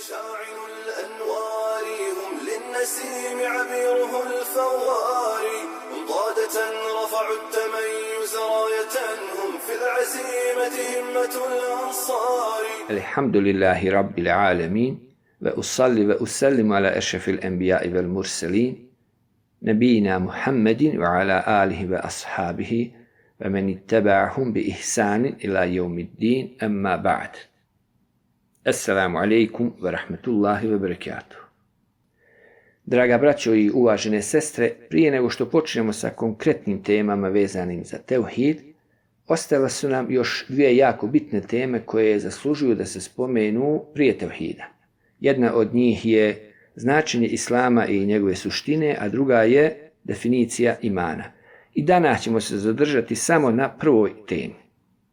مشاعل الأنوار هم للنسيم عبيره الفوار هم ضادة رفعوا التميز راية هم في العزيمة همة الأنصار. الحمد لله رب العالمين وأصلي وأسلم على أشرف الأنبياء والمرسلين نبينا محمد وعلى آله وأصحابه ومن اتبعهم بإحسان إلى يوم الدين أما بعد. Assalamu alaikum wa rahmatullahi wa barakatuh. Draga braćo i uvažene sestre, prije nego što počnemo sa konkretnim temama vezanim za tevhid, ostale su nam još dvije jako bitne teme koje zaslužuju da se spomenu prije tevhida. Jedna od njih je značenje islama i njegove suštine, a druga je definicija imana. I danas ćemo se zadržati samo na prvoj temi.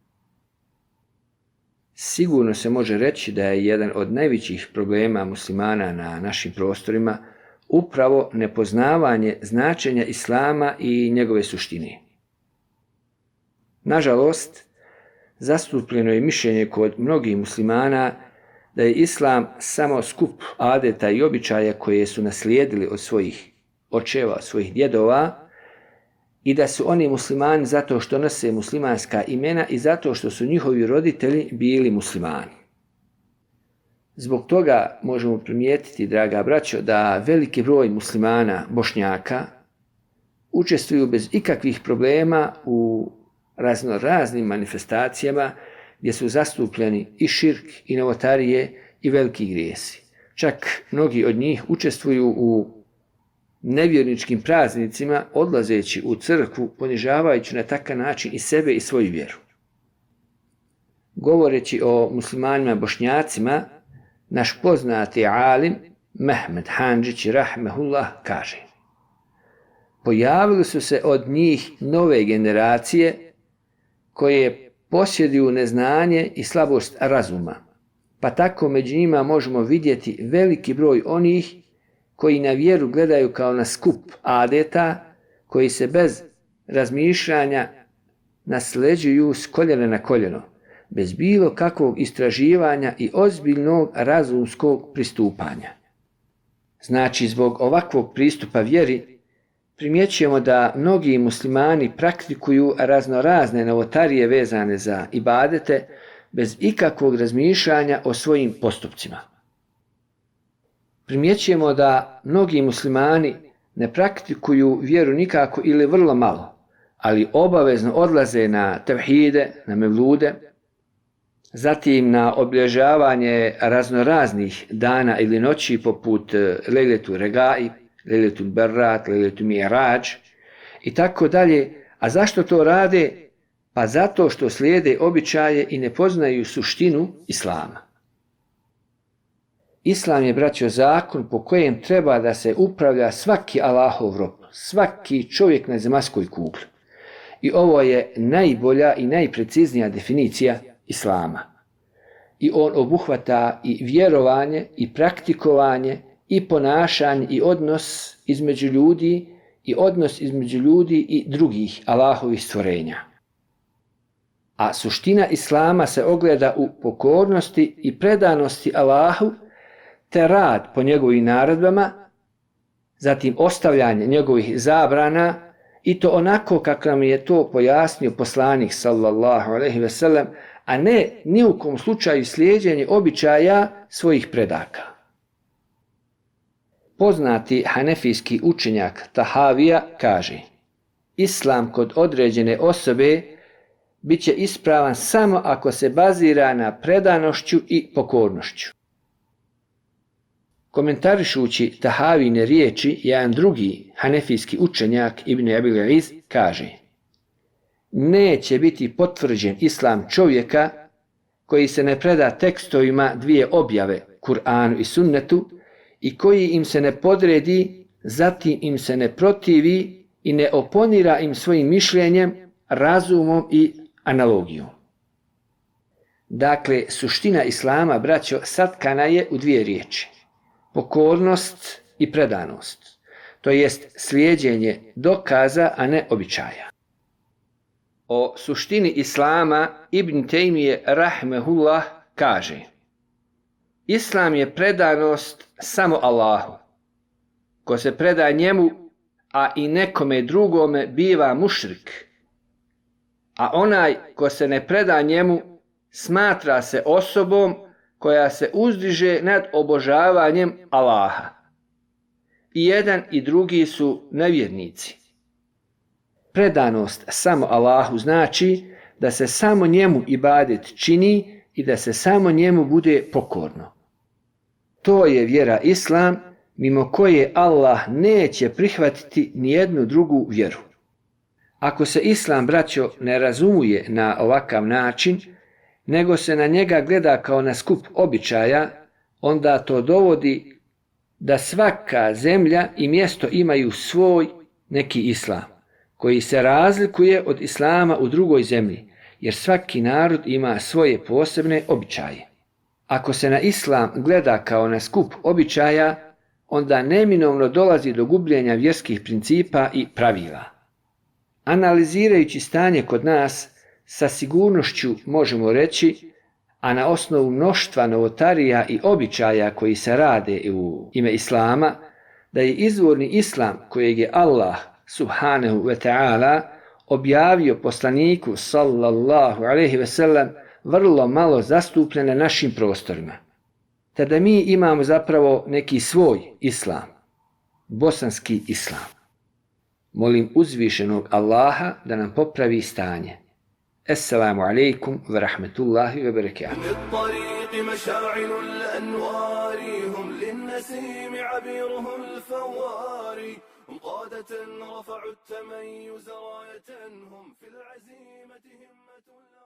Sigurno se može reći da je jedan od najvećih problema muslimana na našim prostorima upravo nepoznavanje značenja islama i njegove suštine. Nažalost, zastupljeno je mišljenje kod mnogih muslimana da je islam samo skup adeta i običaja koje su naslijedili od svojih očeva, od svojih djedova, i da su oni muslimani zato što nose muslimanska imena i zato što su njihovi roditelji bili muslimani. Zbog toga možemo primijetiti, draga braćo, da veliki broj muslimana, Bošnjaka, učestvuju bez ikakvih problema u raznim manifestacijama gdje su zastupljeni i širk, i novotarije, i veliki grijesi. Čak mnogi od njih učestvuju u nevjerničkim praznicima, odlazeći u crkvu, ponižavajući na takav način i sebe i svoju vjeru. Govoreći o muslimanima Bošnjacima, naš poznati alim Mehmed Handžić rahmehullah kaže: pojavili su se od njih nove generacije koje posjeduju neznanje i slabost razuma, pa tako među njima možemo vidjeti veliki broj onih koji na vjeru gledaju kao na skup adeta, koji se bez razmišljanja nasljeđuju s koljena na koljeno, bez bilo kakvog istraživanja i ozbiljnog razumskog pristupanja. Znači, zbog ovakvog pristupa vjeri, primjećujemo da mnogi muslimani praktikuju raznorazne novotarije vezane za ibadete, bez ikakvog razmišljanja o svojim postupcima. Primjećujemo da mnogi muslimani ne praktikuju vjeru nikako ili vrlo malo, ali obavezno odlaze na tevhide, na mevlude, zatim na obilježavanje raznoraznih dana ili noći poput Lejletu Regai, Lejletu Berat, Lejletu Mi'rađ i tako dalje. A zašto to rade? Pa zato što slijede običaje i ne poznaju suštinu islama. Islam je, braćo, zakon po kojem treba da se upravlja svaki Allahov rob, svaki čovjek na zemaljskoj kugli. I ovo je najbolja i najpreciznija definicija islama. I on obuhvata i vjerovanje, i praktikovanje, i ponašanje, i odnos između ljudi, i odnos između ljudi i drugih Allahovih stvorenja. A suština islama se ogleda u pokornosti i predanosti Allahu, te rad po njegovim naredbama, zatim ostavljanje njegovih zabrana, i to onako kako nam je to pojasnio poslanik sallallahu alejhi ve sellem, a ne ni u kom slučaju slijeđenje običaja svojih predaka. Poznati hanefijski učenjak Tahavija kaže: islam kod određene osobe bit će ispravan samo ako se bazira na predanošću i pokornošću. Komentarišući Tahavine riječi, jedan drugi hanefijski učenjak Ibn Abil Iz kaže: neće biti potvrđen islam čovjeka koji se ne preda tekstovima dvije objave, Kur'anu i Sunnetu, i koji im se ne podredi, zatim im se ne protivi i ne oponira im svojim mišljenjem, razumom i analogijom. Dakle, suština islama, braćo, satkana je u dvije riječi: pokornost i predanost, to jest slijeđenje dokaza, a ne običaja. O suštini islama Ibn Tejmije rahmehullah kaže: Islam je predanost samo Allahu. Ko se preda njemu, a i nekome drugome, biva mušrik. A onaj ko se ne preda njemu, smatra se osobom koja se uzdiže nad obožavanjem Allaha. I jedan i drugi su nevjernici. Predanost samo Allahu znači da se samo njemu ibadet čini i da se samo njemu bude pokorno. To je vjera Islam, mimo koje Allah neće prihvatiti nijednu drugu vjeru. Ako se Islam, braćo, ne razumije na ovakav način, nego se na njega gleda kao na skup običaja, onda to dovodi da svaka zemlja i mjesto imaju svoj neki islam, koji se razlikuje od islama u drugoj zemlji, jer svaki narod ima svoje posebne običaje. Ako se na islam gleda kao na skup običaja, onda neminovno dolazi do gubljenja vjerskih principa i pravila. Analizirajući stanje kod nas, sa sigurnošću možemo reći, a na osnovu mnoštva novotarija i običaja koji se rade u ime Islama, da je izvorni Islam kojeg je Allah subhanahu wa ta'ala objavio poslaniku sallallahu alaihi ve sellem vrlo malo zastupljen na našim prostorima. Te da mi imamo zapravo neki svoj Islam, bosanski Islam. Molim uzvišenog Allaha da nam popravi stanje. Assalamu alaikum wa rahmatullahi wa barakatuh. للطريق مشاعل الأنوار هم للنسيم عبيره الفوار هم قادة رفعوا التميز راية هم في العزيمة همة